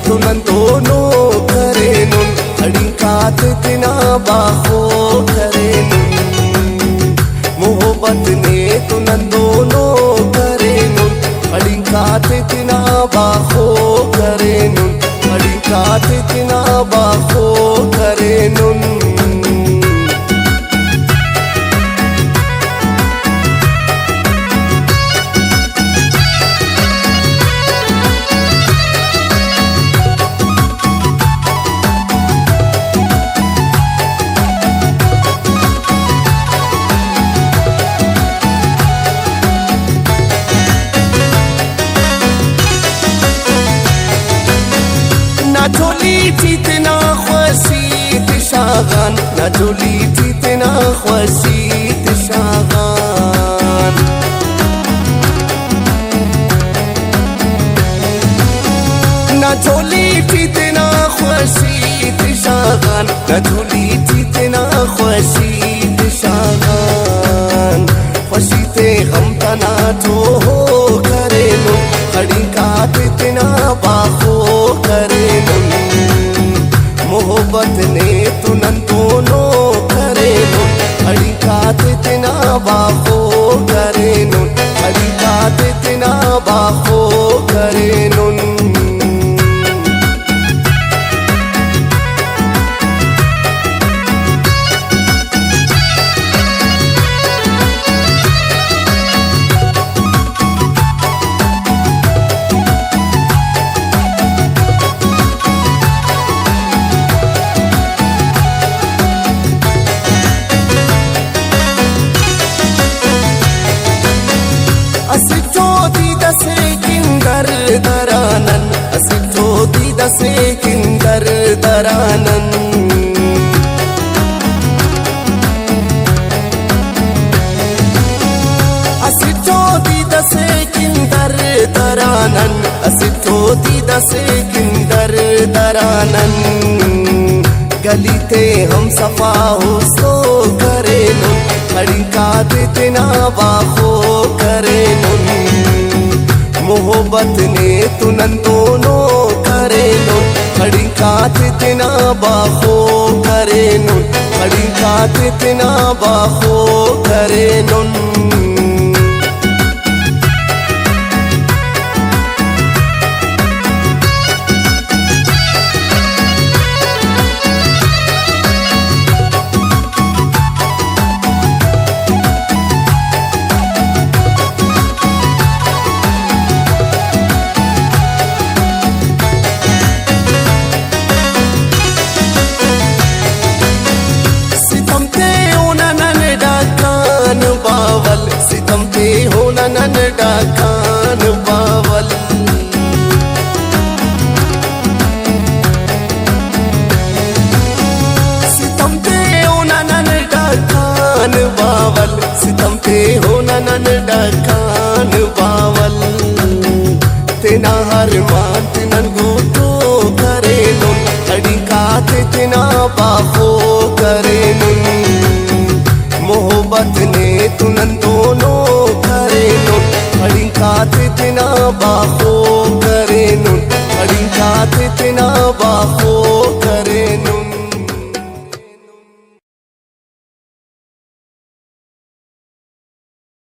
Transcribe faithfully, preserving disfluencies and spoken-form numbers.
तुनन दोनों करे नुन अड़िंकात तिना बाखो करे नुन मोहब्बत ने तुनन दोनों करे नुन अड़िंकात तिना बाखो करे नुन अड़िंकात तिना बाखो करे नुन نجولی تیتنا خواسید شاغان نجولی تیتنا خواسید شاغان نجولی تیتنا خواسید شاغان نجولی تیتنا خواسید شاغان خواسید غم تنا تو کرے نو अड़िंकात तिना बाखो करे नुन मोहब्बत ने तुनन दोनों करे नुन अड़िंकात तिना बाखो करे नुन अड़िंकात तिना बाखो करे नुन दरानन असितो दीदा से किंदर दरानन असितो दीदा से किंदर दरानन असितो दीदा से किंदर दरानन गलीते हम सफा हो सो करे नुन अड़िंकात तिना बाखो करे नुन मोहब्बत ने तुनन दोनों करे नुन अड़िंकात तिना बाखो करे नुन अड़िंकात तिना बाखो करे नुन सितम पे होना नन डाकान बावल सितम पे होना नन डाकान बावल सितम पे होना नन डाकान बावल तेना हर मान तिनन गोतो करे नुन अड़िंकात तिना बाखो करे नुन मोहब्बत ने तुनन